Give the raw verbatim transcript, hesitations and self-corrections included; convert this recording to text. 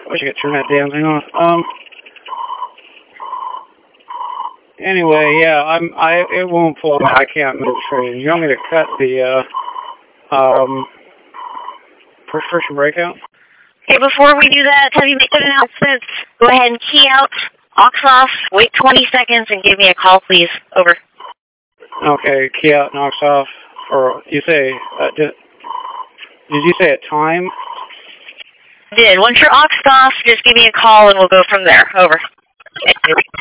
wish I could turn that damn thing off. Um. Anyway, yeah, I'm. I it won't pull. I can't move train. You want me to cut the uh, um, prescription breakout? Okay, before we do that, have you made an announcement? Go ahead and key out, aux off, wait twenty seconds, and give me a call, please. Over. Okay, key out and aux off. Or you say, uh, did, did you say a time? I did. Once you're aux off, just give me a call and we'll go from there. Over.